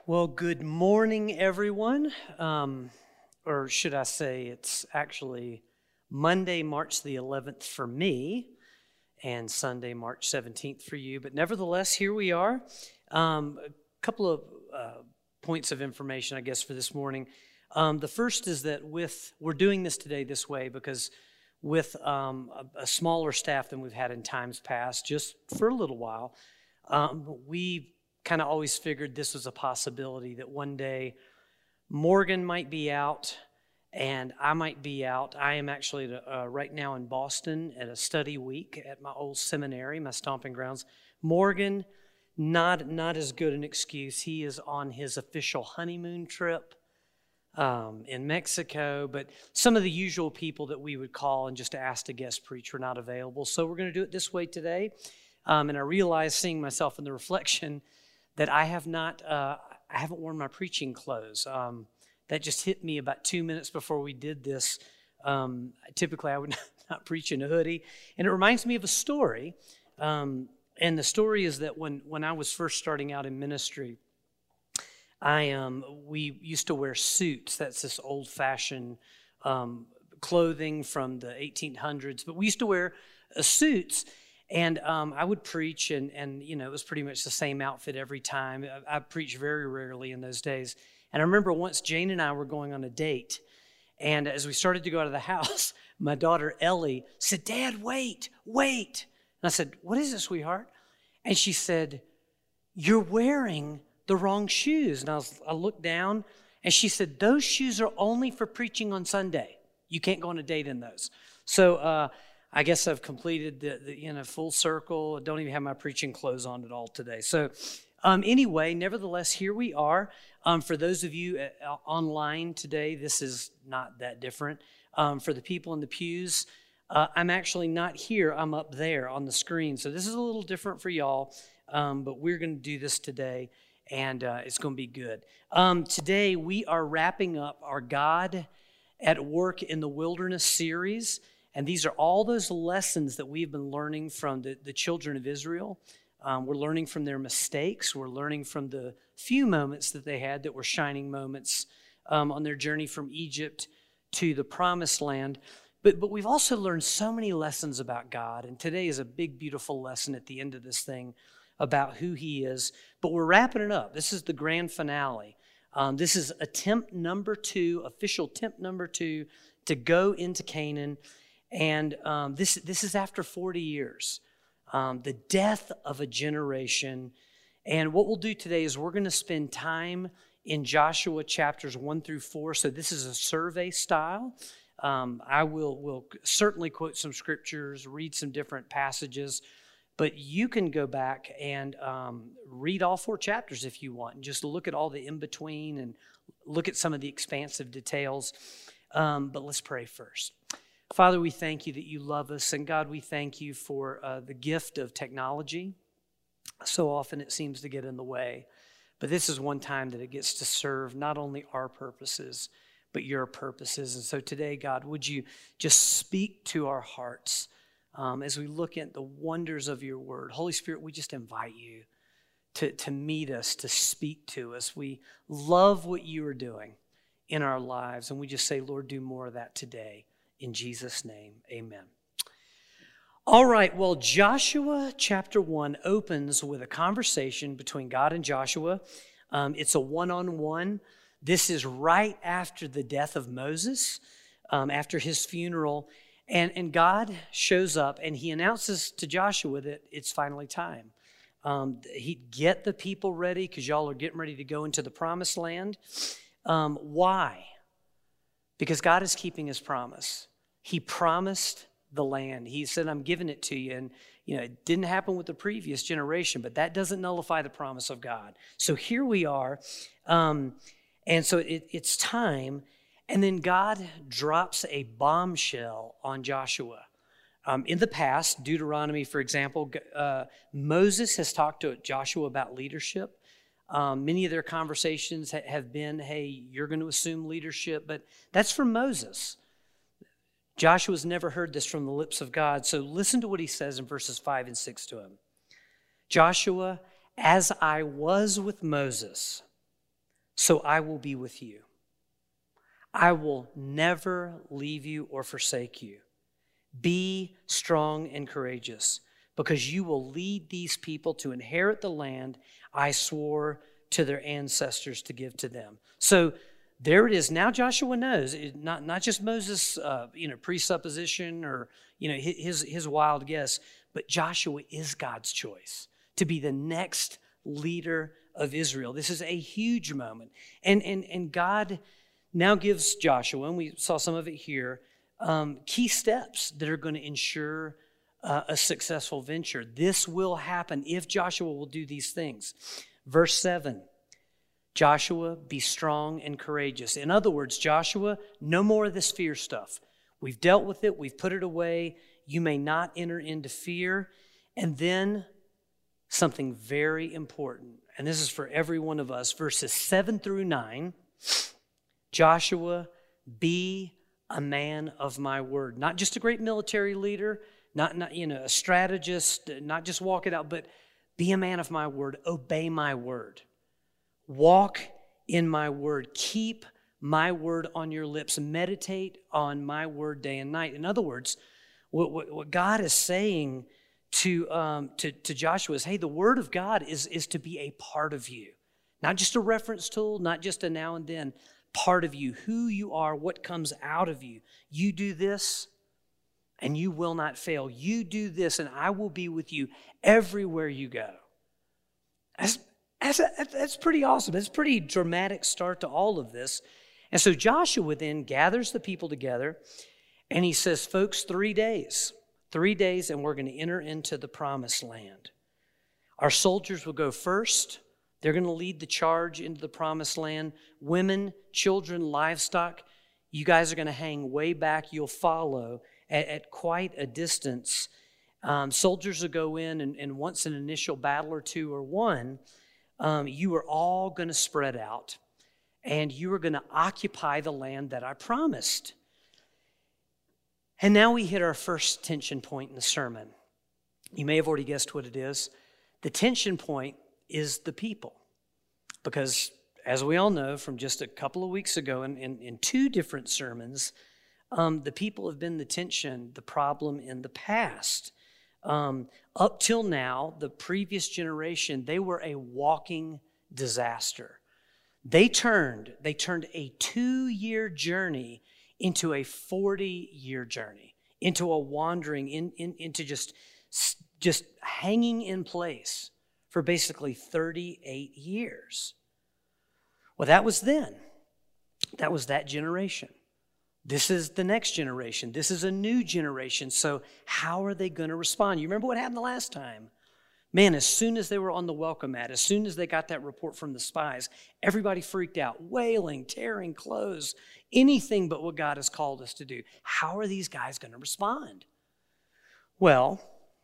Well, good morning, everyone. Or should I say it's actually Monday, March the 11th for me, and Sunday, March 17th for you. But nevertheless, here we are. A couple of points of information, I guess, for this morning. The first is that we're doing this today this way because with a smaller staff than we've had in times past, just for a little while, we kind of always figured this was a possibility that one day Morgan might be out and I might be out. I am actually right now in Boston at a study week at my old seminary, my stomping grounds. Morgan, not as good an excuse. He is on his official honeymoon trip in Mexico, but some of the usual people that we would call and just ask to guest preach were not available. So we're going to do it this way today. And I realized, seeing myself in the reflection, that I haven't worn my preaching clothes. That just hit me about 2 minutes before we did this. Typically, I would not preach in a hoodie. And it reminds me of a story. And the story is that when I was first starting out in ministry, we used to wear suits. That's this old-fashioned clothing from the 1800s. But we used to wear suits. And I would preach, and it was pretty much the same outfit every time. I preached very rarely in those days. And I remember once Jane and I were going on a date, and as we started to go out of the house, my daughter Ellie said, "Dad, wait." And I said, "What is it, sweetheart?" And she said, "You're wearing the wrong shoes." And I looked down, and she said, "Those shoes are only for preaching on Sunday. You can't go on a date in those." So, I guess I've completed the full circle. I don't even have my preaching clothes on at all today. So anyway, nevertheless, here we are. For those of you online today, this is not that different. For the people in the pews, I'm actually not here. I'm up there on the screen. So this is a little different for y'all, but we're going to do this today, and it's going to be good. Today, we are wrapping up our God at Work in the Wilderness series. And these are all those lessons that we've been learning from the children of Israel. We're learning from their mistakes. We're learning from the few moments that they had that were shining moments on their journey from Egypt to the Promised Land. But we've also learned so many lessons about God. And today is a big, beautiful lesson at the end of this thing about who He is. But we're wrapping it up. This is the grand finale. This is attempt number 2, official attempt number 2 to go into Canaan. And this is after 40 years, the death of a generation. And what we'll do today is we're going to spend time in Joshua chapters 1 through 4. So this is a survey style. I will certainly quote some scriptures, read some different passages, but you can go back and read all 4 chapters if you want, and just look at all the in-between and look at some of the expansive details. But let's pray first. Father, we thank you that you love us, and God, we thank you for the gift of technology. So often it seems to get in the way, but this is one time that it gets to serve not only our purposes, but your purposes. And so today, God, would you just speak to our hearts as we look at the wonders of your word. Holy Spirit, we just invite you to meet us, to speak to us. We love what you are doing in our lives, and we just say, Lord, do more of that today. In Jesus' name, amen. All right, well, Joshua chapter 1 opens with a conversation between God and Joshua. It's a one-on-one. This is right after the death of Moses, after his funeral. And God shows up and he announces to Joshua that it's finally time. He'd get the people ready because y'all are getting ready to go into the Promised Land. Why? Because God is keeping his promise. He promised the land. He said, I'm giving it to you. And, it didn't happen with the previous generation, but that doesn't nullify the promise of God. So here we are. And so it's time. And then God drops a bombshell on Joshua. In the past, Deuteronomy, for example, Moses has talked to Joshua about leadership. Many of their conversations have been, hey, you're going to assume leadership, but that's from Moses. Joshua's never heard this from the lips of God, so listen to what he says in verses 5 and 6 to him. Joshua, as I was with Moses, so I will be with you. I will never leave you or forsake you. Be strong and courageous, because you will lead these people to inherit the land I swore to their ancestors to give to them. So there it is. Now Joshua knows, not just Moses' presupposition or his wild guess, but Joshua is God's choice to be the next leader of Israel. This is a huge moment. And God now gives Joshua, and we saw some of it here, key steps that are going to ensure a successful venture. This will happen if Joshua will do these things. Verse 7, Joshua, be strong and courageous. In other words, Joshua, no more of this fear stuff. We've dealt with it. We've put it away. You may not enter into fear. And then something very important, and this is for every one of us, verses 7 through 9, Joshua, be a man of my word. Not just a great military leader, not a strategist, not just walk it out, but be a man of my word. Obey my word. Walk in my word. Keep my word on your lips. Meditate on my word day and night. In other words, what God is saying to Joshua is, hey, the word of God is to be a part of you. Not just a reference tool, not just a now and then, part of you, who you are, what comes out of you. You do this, and you will not fail. You do this, and I will be with you everywhere you go. That's pretty awesome. That's a pretty dramatic start to all of this. And so Joshua then gathers the people together, and he says, folks, 3 days. 3 days, and we're going to enter into the promised land. Our soldiers will go first. They're going to lead the charge into the promised land. Women, children, livestock, you guys are going to hang way back. You'll follow at quite a distance. Soldiers will go in, and once an initial battle or two are won, you are all going to spread out, and you are going to occupy the land that I promised. And now we hit our first tension point in the sermon. You may have already guessed what it is. The tension point is the people. Because as we all know from just a couple of weeks ago in 2 different sermons, the people have been the tension, the problem in the past. Up till now, the previous generation, they were a walking disaster. They turned a 2-year journey into a 40-year journey, into a wandering, into just hanging in place for basically 38 years. Well, that was then. That was that generation. This is the next generation. This is a new generation. So how are they going to respond? You remember what happened the last time? Man, as soon as they were on the welcome mat, as soon as they got that report from the spies, everybody freaked out, wailing, tearing clothes, anything but what God has called us to do. How are these guys going to respond? Well,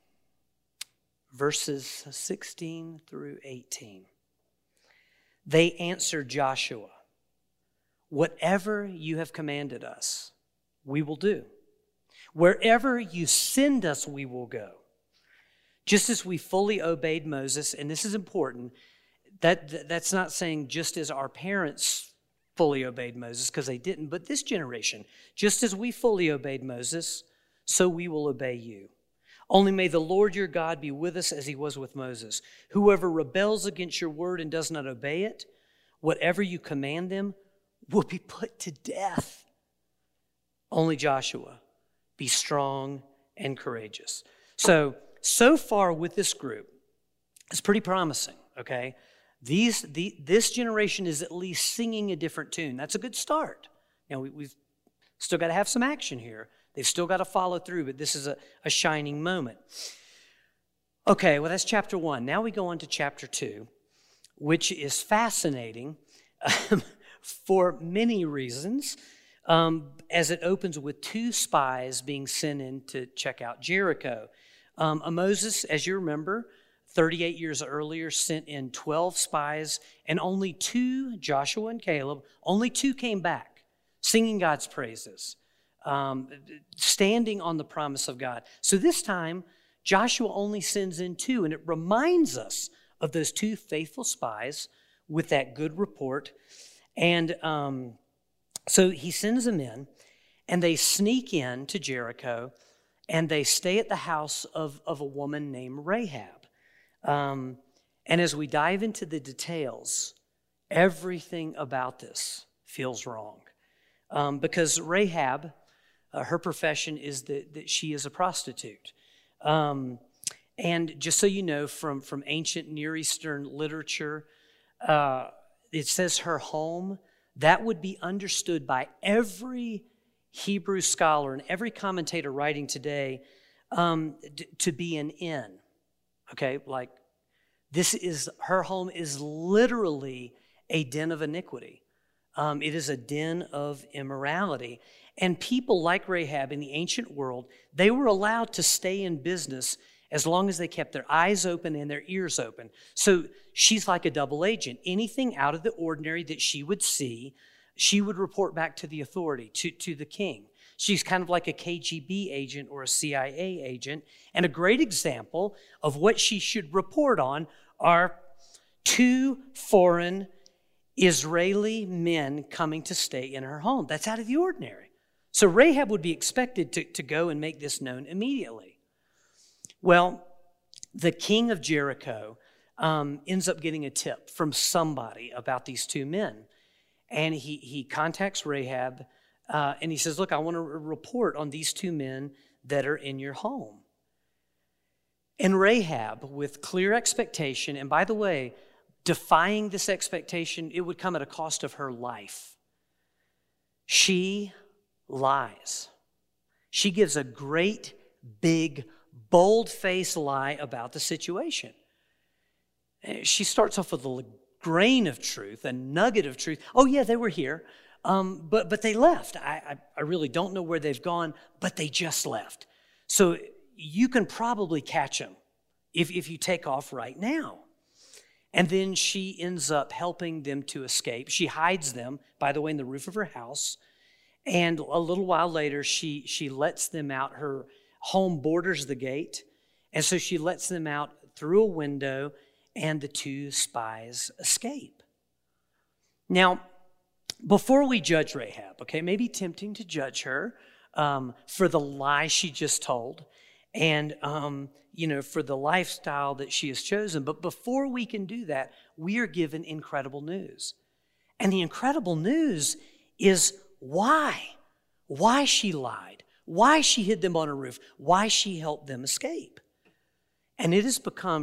verses 16 through 18. They answered Joshua, whatever you have commanded us, we will do. Wherever you send us, we will go. Just as we fully obeyed Moses, and this is important, that's not saying just as our parents fully obeyed Moses, because they didn't, but this generation, just as we fully obeyed Moses, so we will obey you. Only may the Lord your God be with us as he was with Moses. Whoever rebels against your word and does not obey it, whatever you command them, will be put to death. Only Joshua, be strong and courageous. So far with this group, it's pretty promising, okay? This generation is at least singing a different tune. That's a good start. Now, we've still got to have some action here. They've still got to follow through, but this is a shining moment. Okay, well, that's chapter 1. Now we go on to chapter 2, which is fascinating for many reasons, as it opens with 2 spies being sent in to check out Jericho. Moses, as you remember, 38 years earlier, sent in 12 spies, and only 2, Joshua and Caleb, only 2 came back, singing God's praises, standing on the promise of God. So this time, Joshua only sends in 2, and it reminds us of those 2 faithful spies with that good report. And so he sends them in, and they sneak in to Jericho, and they stay at the house of a woman named Rahab. And as we dive into the details, everything about this feels wrong. Because Rahab, her profession is that she is a prostitute. And just so you know, from ancient Near Eastern literature, it says her home. That would be understood by every Hebrew scholar and every commentator writing today to be an inn. Okay, like her home is literally a den of iniquity. It is a den of immorality. And people like Rahab in the ancient world, they were allowed to stay in business as long as they kept their eyes open and their ears open. So she's like a double agent. Anything out of the ordinary that she would see, she would report back to the authority, to the king. She's kind of like a KGB agent or a CIA agent. And a great example of what she should report on are 2 foreign Israeli men coming to stay in her home. That's out of the ordinary. So Rahab would be expected to go and make this known immediately. Well, the king of Jericho ends up getting a tip from somebody about these 2 men. And he contacts Rahab and he says, look, I want to report on these 2 men that are in your home. And Rahab, with clear expectation, and by the way, defying this expectation, it would come at a cost of her life. She lies. She gives a great, big, bold-faced lie about the situation. She starts off with a grain of truth, a nugget of truth. Oh, yeah, they were here, but they left. I really don't know where they've gone, but they just left. So you can probably catch them if you take off right now. And then she ends up helping them to escape. She hides them, by the way, in the roof of her house. And a little while later, she lets them out. Her home borders the gate. And so she lets them out through a window, and the 2 spies escape. Now, before we judge Rahab, okay, maybe tempting to judge her for the lie she just told and, for the lifestyle that she has chosen. But before we can do that, we are given incredible news. And the incredible news is why she lied, why she hid them on a roof, why she helped them escape. And it's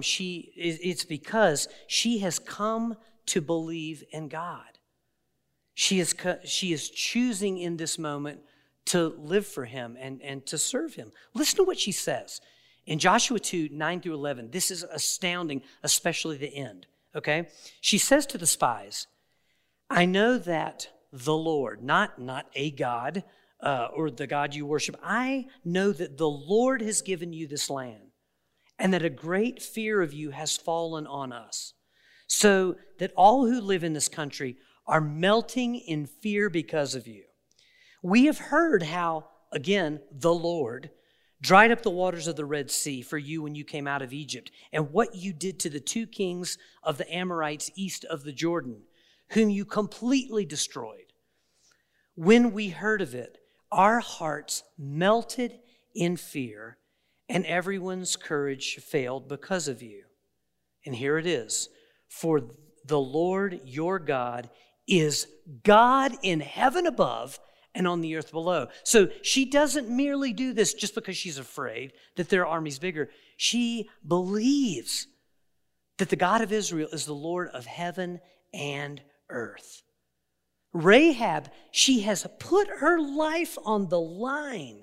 because she has come to believe in God. She is choosing in this moment to live for him and to serve him. Listen to what she says. In Joshua 2, 9 through 11, this is astounding, especially the end, okay? She says to the spies, I know that the Lord, not a God or the God you worship, I know that the Lord has given you this land and that a great fear of you has fallen on us, so that all who live in this country are melting in fear because of you. We have heard how, again, the Lord dried up the waters of the Red Sea for you when you came out of Egypt, and what you did to the 2 kings of the Amorites east of the Jordan, whom you completely destroyed. When we heard of it, our hearts melted in fear, and everyone's courage failed because of you. And here it is. For the Lord your God is God in heaven above and on the earth below. So she doesn't merely do this just because she's afraid that their army's bigger. She believes that the God of Israel is the Lord of heaven and earth. Rahab, she has put her life on the line,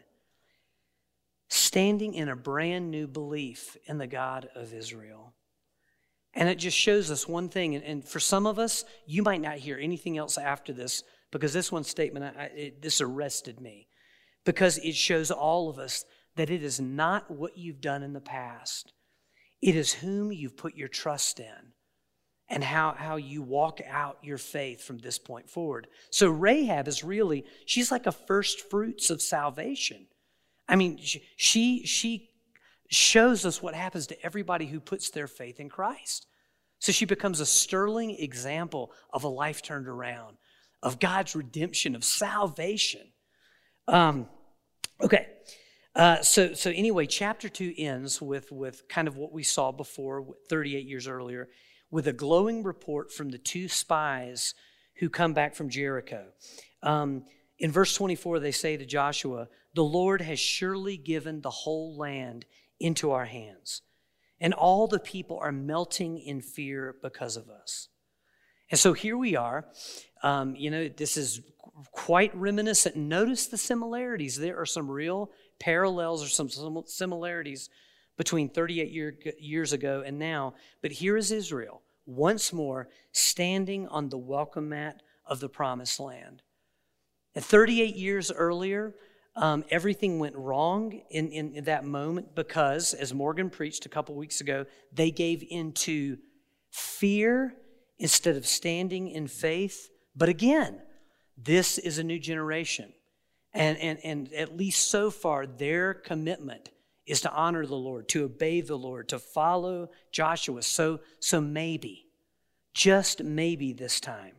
standing in a brand new belief in the God of Israel. And it just shows us one thing. And for some of us, you might not hear anything else after this, because this one statement, this arrested me. Because it shows all of us that it is not what you've done in the past. It is whom you've put your trust in and how you walk out your faith from this point forward. So Rahab is really, she's like a first fruits of salvation. I mean, she shows us what happens to everybody who puts their faith in Christ. So she becomes a sterling example of a life turned around, of God's redemption, of salvation. Okay, so anyway, chapter 2 ends with kind of what we saw before, 38 years earlier, with a glowing report from the 2 spies who come back from Jericho. In verse 24, they say to Joshua, "The Lord has surely given the whole land into our hands, and all the people are melting in fear because of us." And so here we are. This is quite reminiscent. Notice the similarities. There are some real parallels or some similarities between 38 years ago and now. But here is Israel, once more, standing on the welcome mat of the promised land. And 38 years earlier, everything went wrong in that moment because, as Morgan preached a couple weeks ago, they gave into fear instead of standing in faith. But again, this is a new generation. And at least so far, their commitment is to honor the Lord, to obey the Lord, to follow Joshua. So maybe, just maybe this time.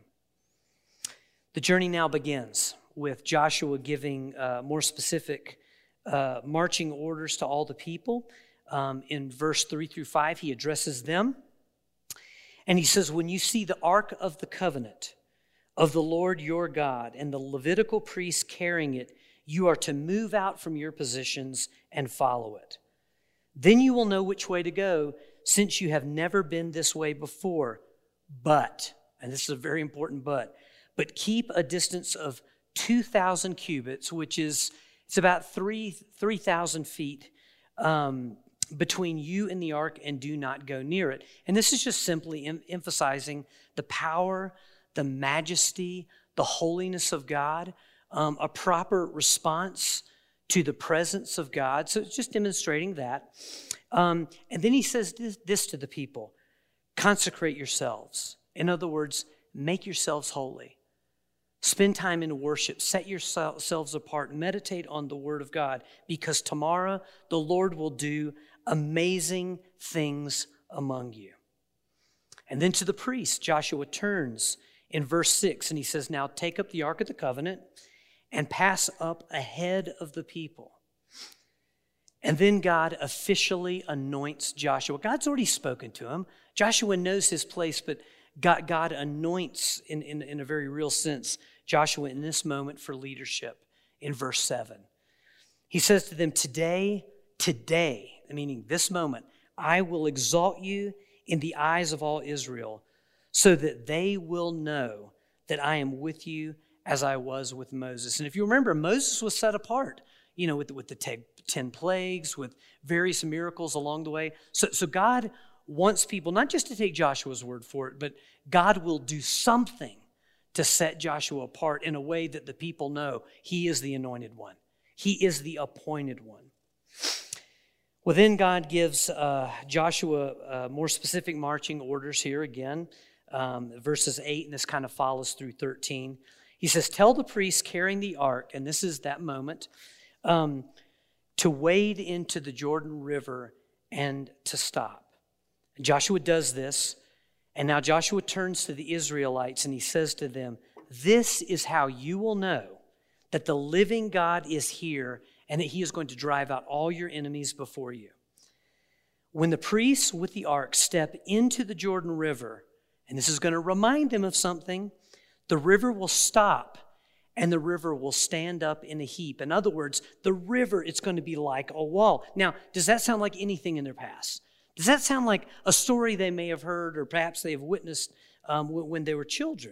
The journey now begins with Joshua giving more specific marching orders to all the people. In verse 3 through 5, he addresses them. And he says, "When you see the ark of the covenant of the Lord your God and the Levitical priests carrying it, you are to move out from your positions and follow it. Then you will know which way to go, since you have never been this way before. But," and this is a very important but keep a distance of 2,000 cubits, which is, it's about 3,000 feet between you and the ark, and do not go near it. And this is just simply emphasizing the power, the majesty, the holiness of God, a proper response to the presence of God. So it's just demonstrating that. And then he says this to the people: consecrate yourselves. In other words, make yourselves holy. Spend time in worship. Set yourselves apart. Meditate on the Word of God, because tomorrow the Lord will do amazing things among you. And then to the priests, Joshua turns in verse 6, and he says, "Now take up the Ark of the Covenant and pass up ahead of the people." And then God officially anoints Joshua. God's already spoken to him. Joshua knows his place, but God anoints, in a very real sense, Joshua in this moment for leadership in verse 7. He says to them, today, meaning this moment, "I will exalt you in the eyes of all Israel, so that they will know that I am with you as I was with Moses." And if you remember, Moses was set apart, with the 10 plagues, with various miracles along the way. So God wants people not just to take Joshua's word for it, but God will do something to set Joshua apart in a way that the people know he is the anointed one. He is the appointed one. Well, then God gives Joshua more specific marching orders here again, verses 8, and this kind of follows through 13. He says, "Tell the priests carrying the ark," and this is that moment, "to wade into the Jordan River and to stop." And Joshua does this, and now Joshua turns to the Israelites and he says to them, "This is how you will know that the living God is here and that he is going to drive out all your enemies before you. When the priests with the ark step into the Jordan River," and this is going to remind them of something, "the river will stop and the river will stand up in a heap." In other words, the river, it's going to be like a wall. Now, does that sound like anything in their past? Does that sound like a story they may have heard or perhaps they have witnessed when they were children?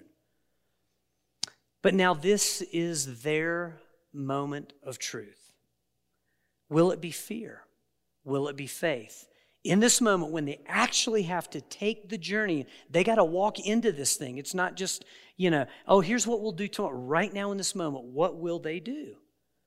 But now this is their moment of truth. Will it be fear? Will it be faith? In this moment, when they actually have to take the journey, they got to walk into this thing. It's not just, oh, here's what we'll do tomorrow. Right now in this moment, what will they do?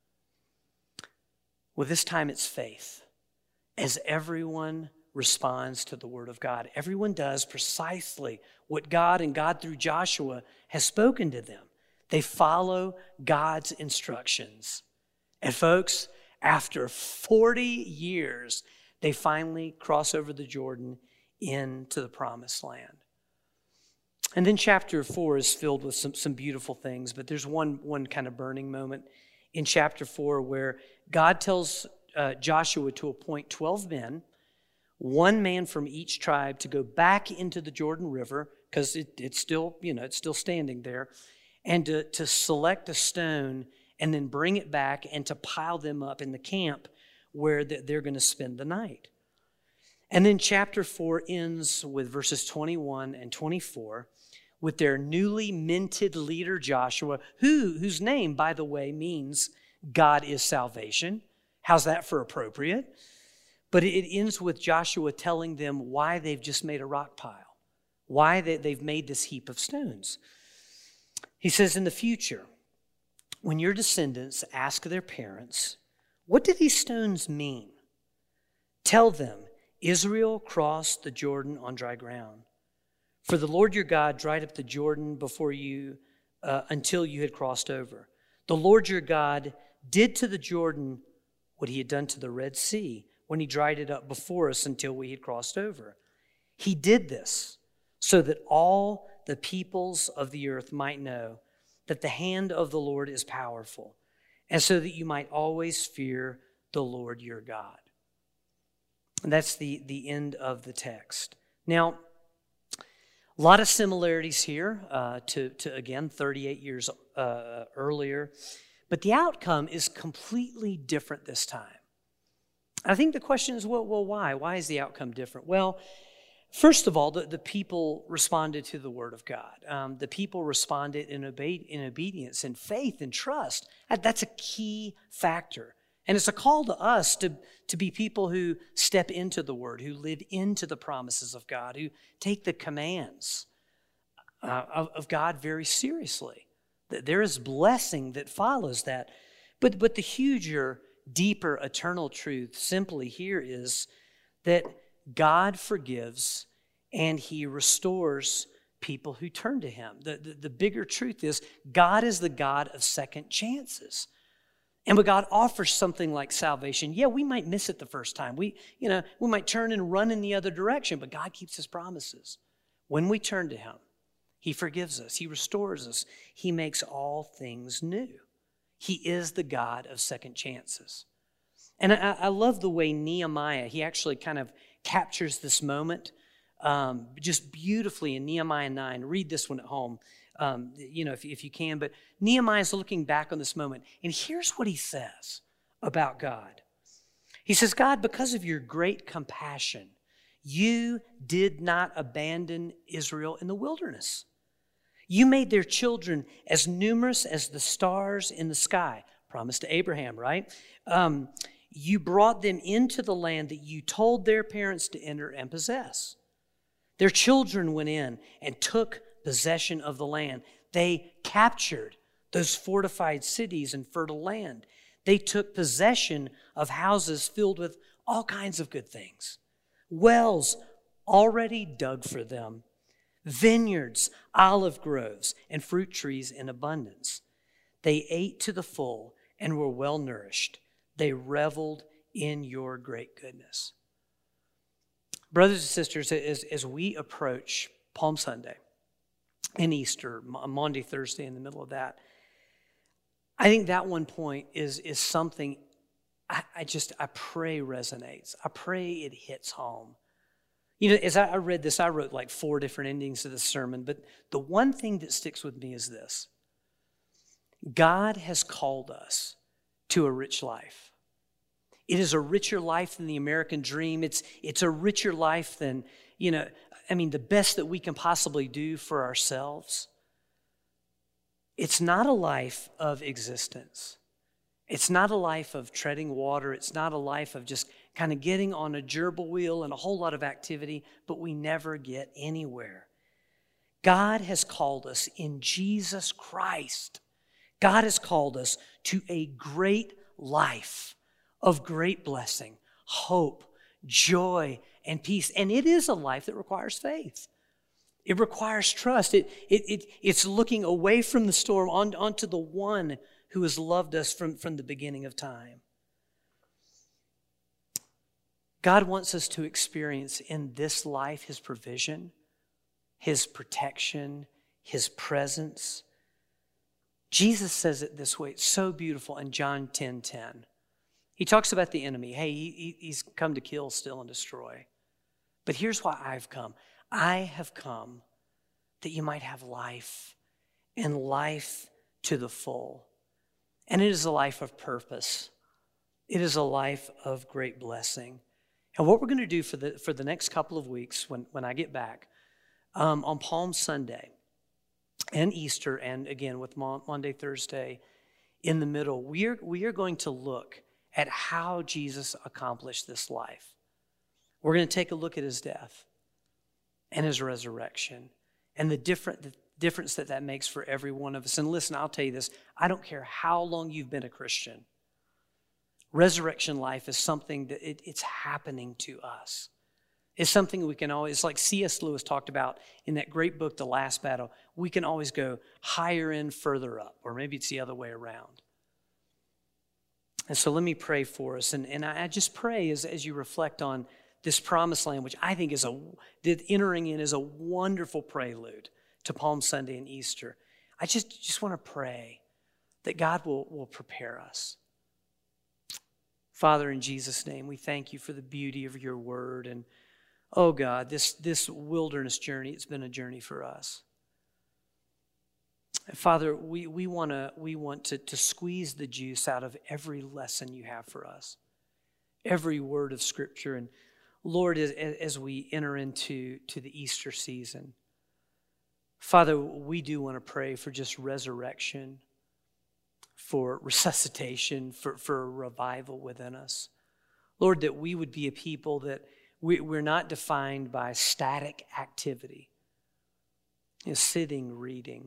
Well, this time it's faith. As everyone responds to the word of God, everyone does precisely what God and God through Joshua has spoken to them. They follow God's instructions. And folks, after 40 years, they finally cross over the Jordan into the promised land. And then chapter 4 is filled with some beautiful things, but there's one kind of burning moment in chapter 4 where God tells Joshua to appoint 12 men, one man from each tribe, to go back into the Jordan River, because it's still standing there, and to select a stone and then bring it back and to pile them up in the camp where they're going to spend the night. And then chapter 4 ends with verses 21 and 24 with their newly minted leader Joshua, whose name, by the way, means God is salvation. How's that for appropriate? But it ends with Joshua telling them why they've just made a rock pile, why they've made this heap of stones. He says, in the future, when your descendants ask their parents, what do these stones mean? Tell them, Israel crossed the Jordan on dry ground. For the Lord your God dried up the Jordan before you until you had crossed over. The Lord your God did to the Jordan what he had done to the Red Sea when he dried it up before us until we had crossed over. He did this so that all the peoples of the earth might know that the hand of the Lord is powerful, and so that you might always fear the Lord your God. And that's the end of the text. Now, a lot of similarities here to again, 38 years earlier, but the outcome is completely different this time. I think the question is, well, why? Why is the outcome different? Well, first of all, the people responded to the word of God. The people responded in obedience and faith and trust. That's a key factor. And it's a call to us to be people who step into the word, who live into the promises of God, who take the commands of God very seriously. There is blessing that follows that. But the huger, deeper, eternal truth simply here is that God forgives and he restores people who turn to him. The bigger truth is God is the God of second chances. And when God offers something like salvation, yeah, we might miss it the first time. We might turn and run in the other direction, but God keeps his promises. When we turn to him, he forgives us. He restores us. He makes all things new. He is the God of second chances. And I love the way Nehemiah, he actually kind of captures this moment just beautifully in Nehemiah 9. Read this one at home, if you can. But Nehemiah's looking back on this moment, and here's what he says about God. He says, God, because of your great compassion, you did not abandon Israel in the wilderness. You made their children as numerous as the stars in the sky. Promise to Abraham, right? You brought them into the land that you told their parents to enter and possess. Their children went in and took possession of the land. They captured those fortified cities and fertile land. They took possession of houses filled with all kinds of good things. Wells already dug for them. Vineyards, olive groves, and fruit trees in abundance. They ate to the full and were well nourished. They reveled in your great goodness. Brothers and sisters, as we approach Palm Sunday and Easter, Maundy Thursday in the middle of that, I think that one point is something I pray resonates. I pray it hits home. As I read this, I wrote like 4 different endings to this sermon, but the one thing that sticks with me is this. God has called us to a rich life. It is a richer life than the American dream. It's a richer life than, the best that we can possibly do for ourselves. It's not a life of existence. It's not a life of treading water. It's not a life of just kind of getting on a gerbil wheel and a whole lot of activity, but we never get anywhere. God has called us in Jesus Christ. God has called us to a great life of great blessing, hope, joy, and peace. And it is a life that requires faith. It requires trust. It's looking away from the storm onto the one who has loved us from the beginning of time. God wants us to experience in this life His provision, His protection, His presence. Jesus says it this way. It's so beautiful in John 10:10. He talks about the enemy. Hey, he's come to kill, steal, and destroy. But here's why I've come. I have come that you might have life, and life to the full. And it is a life of purpose. It is a life of great blessing. And what we're going to do for the next couple of weeks when I get back, on Palm Sunday and Easter, and again with Monday, Thursday in the middle, we are going to look at how Jesus accomplished this life. We're going to take a look at His death and His resurrection and the difference that makes for every one of us. And listen, I'll tell you this, I don't care how long you've been a Christian. Resurrection life is something that it's happening to us. It's something we can always, like C.S. Lewis talked about in that great book, The Last Battle, we can always go higher in, further up, or maybe it's the other way around. And so let me pray for us. And I just pray as you reflect on this promised land, which I think that entering in is a wonderful prelude to Palm Sunday and Easter. I just want to pray that God will prepare us. Father, in Jesus' name, we thank You for the beauty of Your word. And oh God, this wilderness journey, it's been a journey for us. Father, we want to squeeze the juice out of every lesson You have for us, every word of Scripture. And Lord, as we enter into the Easter season, Father, we do want to pray for just resurrection, for resuscitation, for a revival within us. Lord, that we would be a people that we're not defined by static activity, sitting, reading,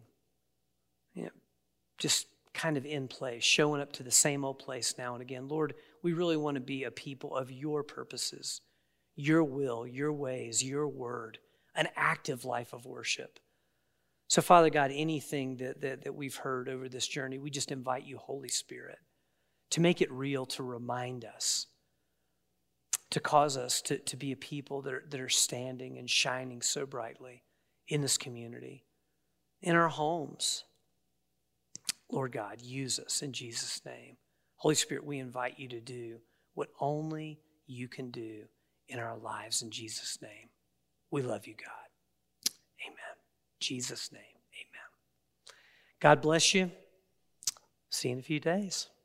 just kind of in place, showing up to the same old place now and again. Lord, we really want to be a people of Your purposes, Your will, Your ways, Your word, an active life of worship. So Father God, anything that we've heard over this journey, we just invite You, Holy Spirit, to make it real, to remind us, to cause us to be a people that are standing and shining so brightly in this community, in our homes. Lord God, use us in Jesus' name. Holy Spirit, we invite You to do what only You can do in our lives in Jesus' name. We love You, God. Amen. In Jesus' name, amen. God bless you. See you in a few days.